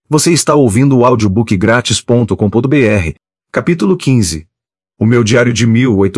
Você está ouvindo o audiobookgratis.com.br, capítulo 15. O meu diário de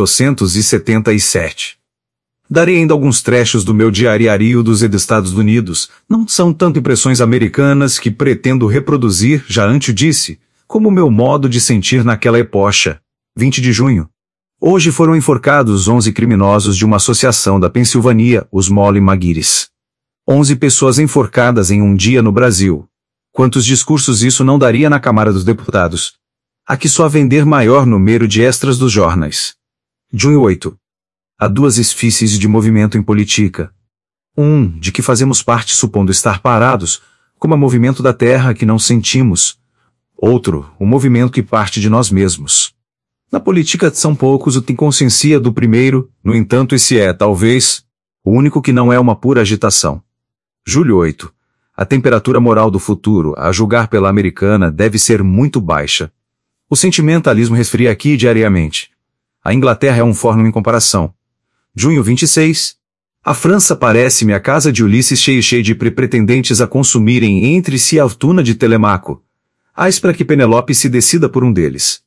1877. Darei ainda alguns trechos do meu diário dos Estados Unidos. Não são tanto impressões americanas que pretendo reproduzir, já antes disse, como o meu modo de sentir naquela epocha. 20 de junho. Hoje foram enforcados 11 criminosos de uma associação da Pensilvânia, os Molly Maguires. 11 pessoas enforcadas em um dia no Brasil. Quantos discursos isso não daria na Câmara dos Deputados? Aqui só vender maior número de extras dos jornais. Junho 8. Há duas espécies de movimento em política. Um, de que fazemos parte supondo estar parados, como o movimento da terra que não sentimos. Outro, o movimento que parte de nós mesmos. Na política são poucos o que têm consciência do primeiro, no entanto esse é, talvez, o único que não é uma pura agitação. Julho 8. A temperatura moral do futuro, a julgar pela americana, deve ser muito baixa. O sentimentalismo resfria aqui diariamente. A Inglaterra é um forno em comparação. Junho 26. A França parece-me a casa de Ulisses cheia de pretendentes a consumirem entre si a fortuna de Telemaco. Hás para que Penelope se decida por um deles.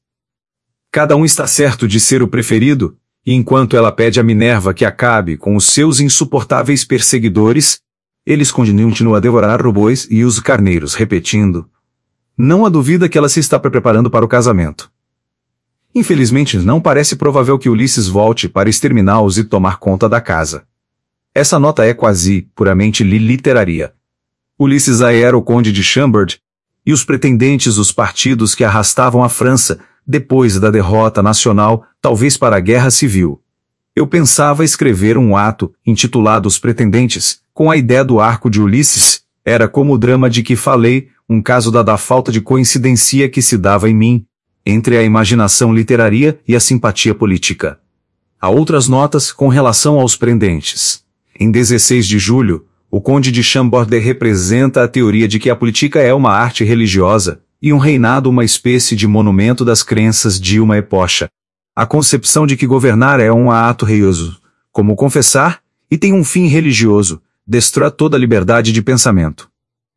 Cada um está certo de ser o preferido, e enquanto ela pede a Minerva que acabe com os seus insuportáveis perseguidores, eles continuam a devorar robôs e os carneiros, repetindo. Não há dúvida que ela se está preparando para o casamento. Infelizmente, não parece provável que Ulisses volte para exterminá-los e tomar conta da casa. Essa nota é quase, puramente literária. Ulisses era o conde de Chambord, e os pretendentes dos partidos que arrastavam a França, depois da derrota nacional, talvez para a guerra civil. Eu pensava escrever um ato, intitulado Os Pretendentes, com a ideia do arco de Ulisses. Era como o drama de que falei, um caso da falta de coincidência que se dava em mim, entre a imaginação literária e a simpatia política. Há outras notas com relação aos pretendentes. Em 16 de julho, o conde de Chambord representa a teoria de que a política é uma arte religiosa, e um reinado uma espécie de monumento das crenças de uma epocha. A concepção de que governar é um ato religioso, como confessar, e tem um fim religioso, destrói toda a liberdade de pensamento.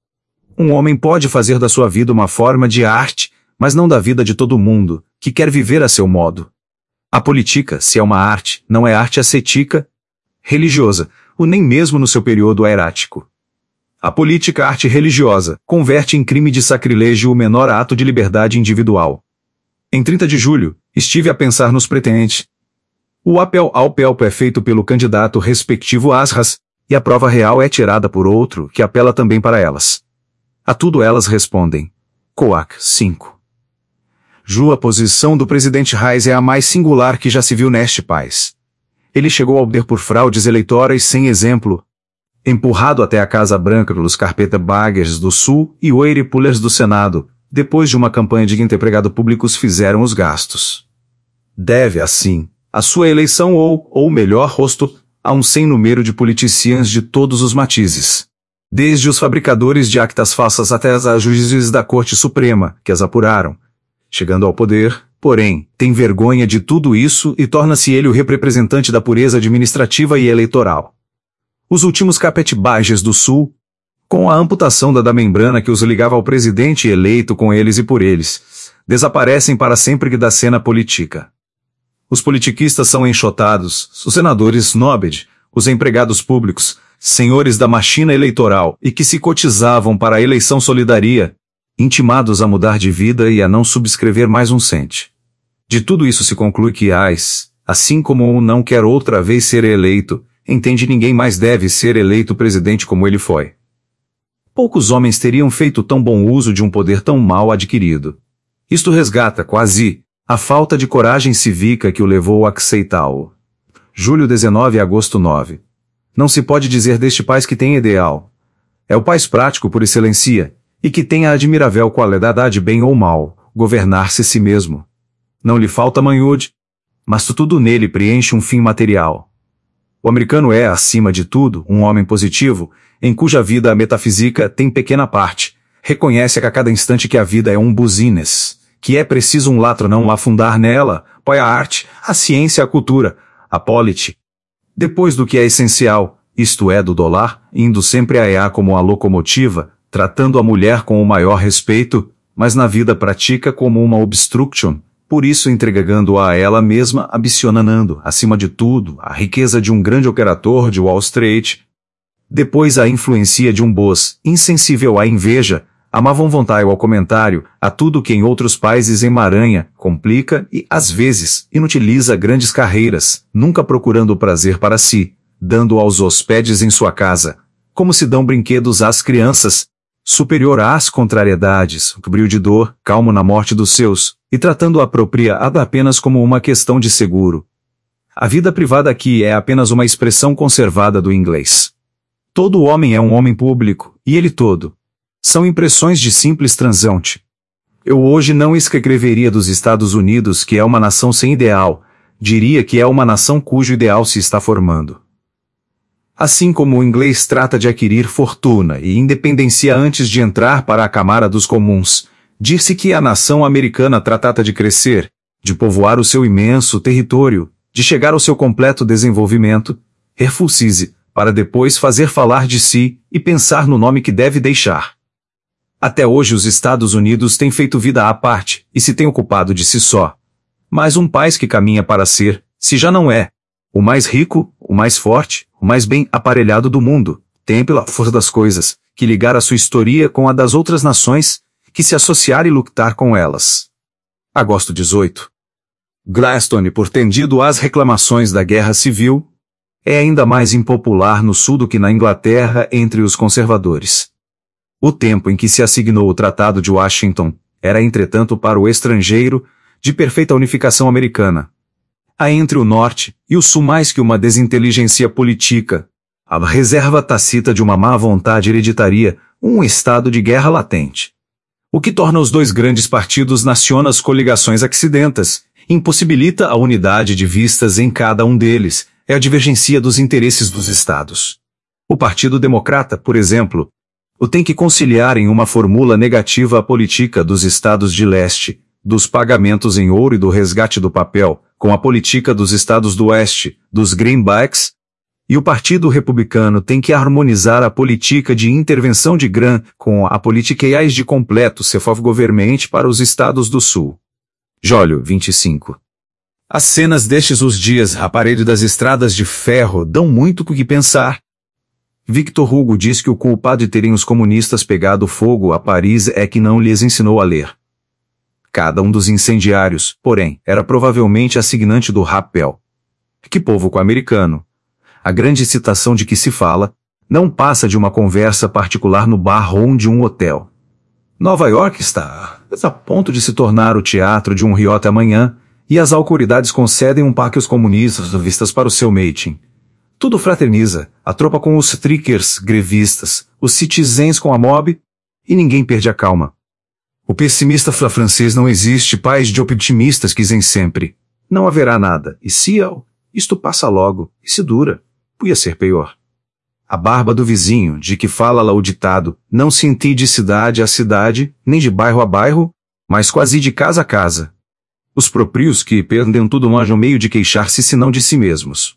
Um homem pode fazer da sua vida uma forma de arte, mas não da vida de todo mundo, que quer viver a seu modo. A política, se é uma arte, não é arte ascética, religiosa, ou nem mesmo no seu período erático. A política arte religiosa converte em crime de sacrilégio o menor ato de liberdade individual. Em 30 de julho, estive a pensar nos pretendentes. O apelo ao pelpo é feito pelo candidato respectivo às ras, e a prova real é tirada por outro que apela também para elas. A tudo elas respondem. Coac 5. A posição do presidente Reis é a mais singular que já se viu neste país. Ele chegou ao poder por fraudes eleitorais sem exemplo, empurrado até a Casa Branca pelos carpetbaggers do Sul e oiripullers do Senado, depois de uma campanha de que empregados públicos fizeram os gastos. Deve, assim, a sua eleição ou melhor rosto, a um sem número de politicians de todos os matizes. Desde os fabricadores de actas falsas até as juízes da Corte Suprema, que as apuraram. Chegando ao poder, porém, tem vergonha de tudo isso e torna-se ele o representante da pureza administrativa e eleitoral. Os últimos carpetbaggers do Sul, com a amputação da membrana que os ligava ao presidente eleito com eles e por eles, desaparecem para sempre da cena política. Os politiquistas são enxotados, os senadores nobres, os empregados públicos, senhores da machina eleitoral e que se cotizavam para a eleição solidária, intimados a mudar de vida e a não subscrever mais um cente. De tudo isso se conclui que assim como um não quer outra vez ser eleito, entende ninguém mais deve ser eleito presidente como ele foi. Poucos homens teriam feito tão bom uso de um poder tão mal adquirido. Isto resgata, quase, a falta de coragem cívica que o levou a aceitá-lo. Julho 19 a agosto 9. Não se pode dizer deste país que tem ideal. É o país prático por excelência, e que tem a admirável qualidade de bem ou mal, governar-se si mesmo. Não lhe falta manhude, mas tudo nele preenche um fim material. O americano é, acima de tudo, um homem positivo, em cuja vida a metafísica tem pequena parte, reconhece a cada instante que a vida é um business, que é preciso um latro não afundar nela, põe a arte, a ciência, a cultura, a polity. Depois do que é essencial, isto é do dólar, indo sempre a EA como a locomotiva, tratando a mulher com o maior respeito, mas na vida pratica como uma obstruction, por isso entregando-a a ela mesma, ambicionando, acima de tudo, a riqueza de um grande operador de Wall Street. Depois a influencia de um boss, insensível à inveja, à má vontade ao comentário, a tudo que em outros países emaranha, complica e, às vezes, inutiliza grandes carreiras, nunca procurando o prazer para si, dando aos hóspedes em sua casa, como se dão brinquedos às crianças, superior às contrariedades, brilho de dor, calmo na morte dos seus, e tratando a apropriada apenas como uma questão de seguro. A vida privada aqui é apenas uma expressão conservada do inglês. Todo homem é um homem público, e ele todo. São impressões de simples transante. Eu hoje não escreveria dos Estados Unidos que é uma nação sem ideal, diria que é uma nação cujo ideal se está formando. Assim como o inglês trata de adquirir fortuna e independência antes de entrar para a Câmara dos Comuns, diz-se que a nação americana trata de crescer, de povoar o seu imenso território, de chegar ao seu completo desenvolvimento, refulsise, para depois fazer falar de si e pensar no nome que deve deixar. Até hoje os Estados Unidos têm feito vida à parte e se têm ocupado de si só. Mas um país que caminha para ser, se já não é, o mais rico, o mais forte, o mais bem aparelhado do mundo, tem pela força das coisas, que ligar a sua história com a das outras nações, que se associar e lutar com elas. Agosto 18. Gladstone, por tendido às reclamações da guerra civil, é ainda mais impopular no sul do que na Inglaterra entre os conservadores. O tempo em que se assignou o Tratado de Washington era, entretanto, para o estrangeiro, de perfeita unificação americana. Há entre o norte e o sul mais que uma desinteligência política, a reserva tácita de uma má vontade hereditaria, um estado de guerra latente. O que torna os dois grandes partidos nacionais coligações accidentas, impossibilita a unidade de vistas em cada um deles, é a divergência dos interesses dos estados. O Partido Democrata, por exemplo, o tem que conciliar em uma fórmula negativa a política dos estados de leste, dos pagamentos em ouro e do resgate do papel, com a política dos estados do oeste, dos greenbacks, e o Partido Republicano tem que harmonizar a política de intervenção de grã com a política de completo self-government para os estados do sul. Julho 25. As cenas destes os dias à parede das estradas de ferro dão muito o que pensar. Victor Hugo diz que o culpado de terem os comunistas pegado fogo a Paris é que não lhes ensinou a ler. Cada um dos incendiários, porém, era provavelmente assignante do rapel. Que povo americano. A grande citação de que se fala, não passa de uma conversa particular no bar ou de um hotel. Nova York está a ponto de se tornar o teatro de um riota amanhã, e as autoridades concedem um parque aos comunistas vistas para o seu meeting. Tudo fraterniza, a tropa com os trickers grevistas, os citizens com a mob, e ninguém perde a calma. O pessimista francês não existe, pais de optimistas quisem sempre. Não haverá nada, e se isto passa logo, e se dura, podia ser pior. A barba do vizinho, de que fala lá o ditado, não se entende de cidade a cidade, nem de bairro a bairro, mas quase de casa a casa. Os próprios que perdem tudo não hajam meio de queixar-se senão de si mesmos.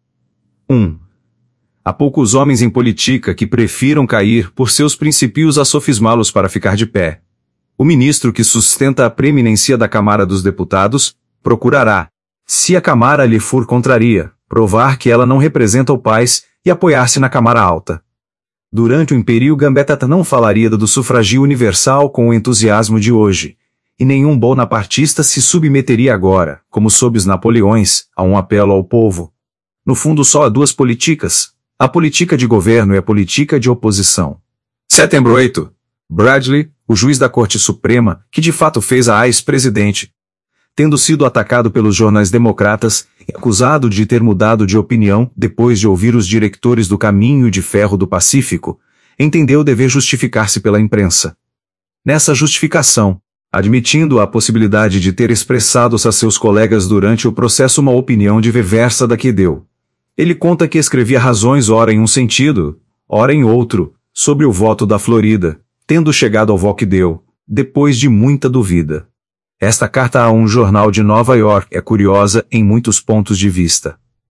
1. Há poucos homens em política que prefiram cair por seus princípios a sofismá-los para ficar de pé. O ministro que sustenta a preeminência da Câmara dos Deputados, procurará, se a Câmara lhe for contraria, provar que ela não representa o país e apoiar-se na Câmara Alta. Durante o Império Gambetta não falaria do sufragio universal com o entusiasmo de hoje, e nenhum bonapartista se submeteria agora, como sob os Napoleões, a um apelo ao povo. No fundo só há duas políticas, a política de governo e a política de oposição. Setembro 8. Bradley, o juiz da Corte Suprema, que de fato fez a ex-presidente, tendo sido atacado pelos jornais democratas e acusado de ter mudado de opinião depois de ouvir os diretores do Caminho de Ferro do Pacífico, entendeu dever justificar-se pela imprensa. Nessa justificação, admitindo a possibilidade de ter expressado a seus colegas durante o processo uma opinião diversa da que deu, ele conta que escrevia razões ora em um sentido, ora em outro, sobre o voto da Florida, tendo chegado ao voto que deu, depois de muita dúvida. Esta carta a um jornal de Nova York é curiosa em muitos pontos de vista.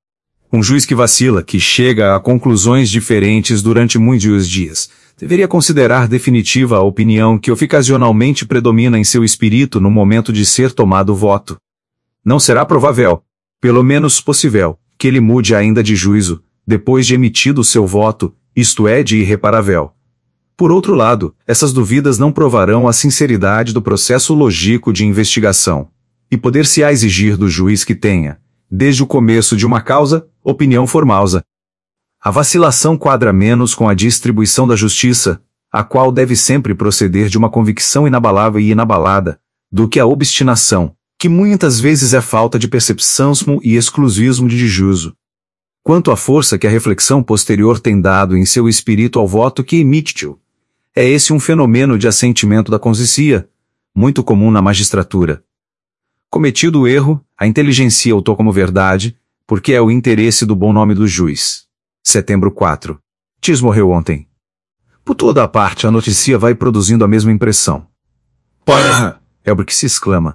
Um juiz que vacila, que chega a conclusões diferentes durante muitos dias, deveria considerar definitiva a opinião que ocasionalmente predomina em seu espírito no momento de ser tomado o voto. Não será provável, pelo menos possível, que ele mude ainda de juízo, depois de emitido seu voto, isto é, de irreparável. Por outro lado, essas dúvidas não provarão a sinceridade do processo lógico de investigação, e poder-se-á exigir do juiz que tenha, desde o começo de uma causa, opinião formosa. A vacilação quadra menos com a distribuição da justiça, a qual deve sempre proceder de uma convicção inabalável e inabalada, do que a obstinação, que muitas vezes é falta de percepção e exclusivismo de juízo. Quanto à força que a reflexão posterior tem dado em seu espírito ao voto que emitiu, é esse um fenômeno de assentimento da consciência, muito comum na magistratura. Cometido o erro, a inteligência o toma como verdade, porque é o interesse do bom nome do juiz. Setembro 4. Tis morreu ontem. Por toda a parte a notícia vai produzindo a mesma impressão. Porra! É o que se exclama.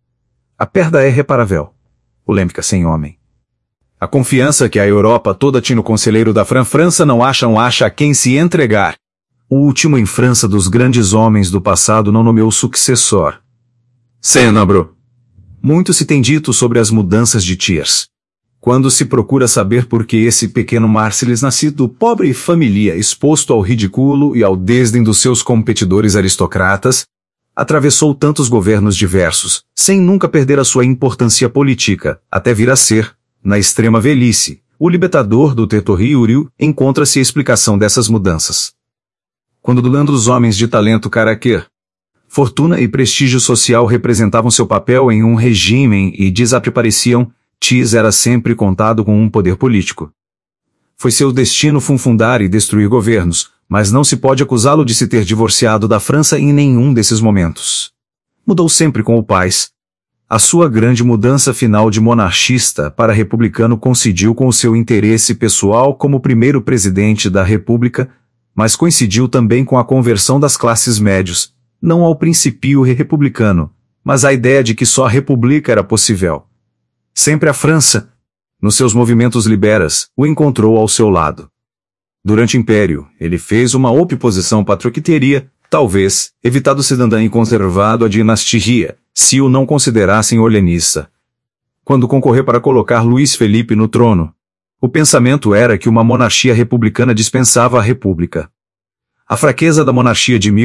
A perda é reparável. Polêmica sem homem. A confiança que a Europa toda tinha no conselheiro da França não acha a quem se entregar. O último em França dos grandes homens do passado não nomeou sucessor. Cénabro. Muito se tem dito sobre as mudanças de Thiers. Quando se procura saber por que esse pequeno Marcelis nascido pobre família exposto ao ridículo e ao desdém dos seus competidores aristocratas, atravessou tantos governos diversos, sem nunca perder a sua importância política, até vir a ser, na extrema velhice, o libertador do território, encontra-se a explicação dessas mudanças. Quando do lado dos homens de talento caráter, fortuna e prestígio social representavam seu papel em um regime e desapareciam, Thiers era sempre contado com um poder político. Foi seu destino fundar e destruir governos, mas não se pode acusá-lo de se ter divorciado da França em nenhum desses momentos. Mudou sempre com o paz. A sua grande mudança final de monarquista para republicano coincidiu com o seu interesse pessoal como primeiro presidente da República, mas coincidiu também com a conversão das classes médias, não ao princípio republicano, mas à ideia de que só a república era possível. Sempre a França, nos seus movimentos liberais, o encontrou ao seu lado. Durante o Império, ele fez uma oposição patriota, talvez, evitado cidadão e conservado a dinastia, se o não considerassem orleanista. Quando concorreu para colocar Luís Felipe no trono, o pensamento era que uma monarquia republicana dispensava a república. A fraqueza da monarquia de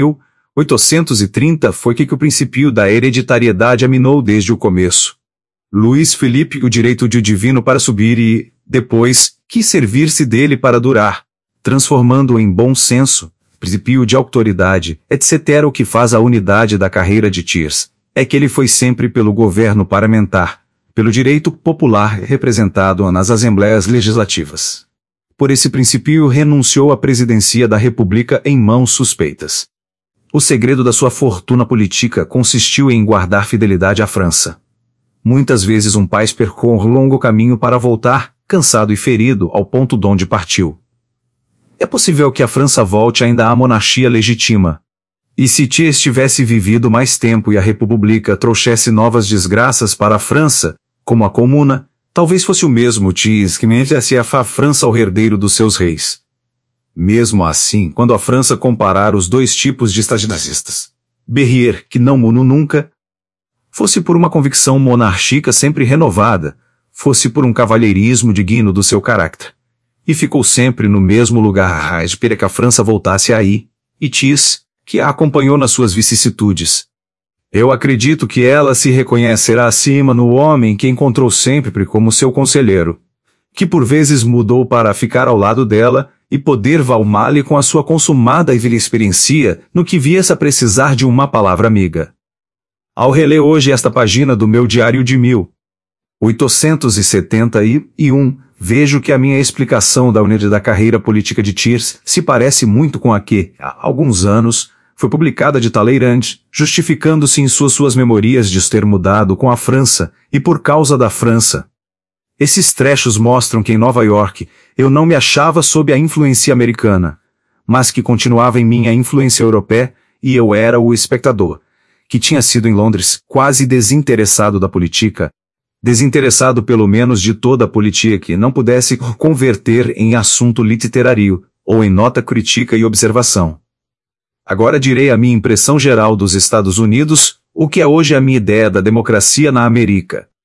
1830 foi que o princípio da hereditariedade aminou desde o começo. Luís Felipe o direito de divino para subir e, depois, quis servir-se dele para durar, transformando-o em bom senso, princípio de autoridade, etc. O que faz a unidade da carreira de Thiers, é que ele foi sempre pelo governo parlamentar, pelo direito popular representado nas assembleias legislativas. Por esse princípio renunciou à presidência da República em mãos suspeitas. O segredo da sua fortuna política consistiu em guardar fidelidade à França. Muitas vezes um país percorre longo caminho para voltar, cansado e ferido, ao ponto de onde partiu. É possível que a França volte ainda à monarquia legítima. E se Thiers tivesse vivido mais tempo e a República trouxesse novas desgraças para a França, como a Comuna, talvez fosse o mesmo Thiers que merecesse a França ao herdeiro dos seus reis. Mesmo assim, quando a França comparar os dois tipos de estadistas, Berrier, que não mudou nunca, fosse por uma convicção monárquica sempre renovada, fosse por um cavalheirismo digno do seu caráter, e ficou sempre no mesmo lugar à espera que a França voltasse aí, e Thiers, que a acompanhou nas suas vicissitudes. Eu acredito que ela se reconhecerá acima no homem que encontrou sempre como seu conselheiro, que por vezes mudou para ficar ao lado dela e poder valmar-lhe com a sua consumada e velha experiência no que viesse a precisar de uma palavra amiga. Ao reler hoje esta página do meu diário de 1871, vejo que a minha explicação da unidade da carreira política de Thiers se parece muito com a que, há alguns anos, foi publicada de Talleyrand, justificando-se em suas memorias de ter mudado com a França e por causa da França. Esses trechos mostram que em Nova York eu não me achava sob a influência americana, mas que continuava em mim a influência europeia e eu era o espectador, que tinha sido em Londres quase desinteressado da política, desinteressado pelo menos de toda a política que não pudesse converter em assunto literário, ou em nota crítica e observação. Agora direi a minha impressão geral dos Estados Unidos, o que é hoje a minha ideia da democracia na América.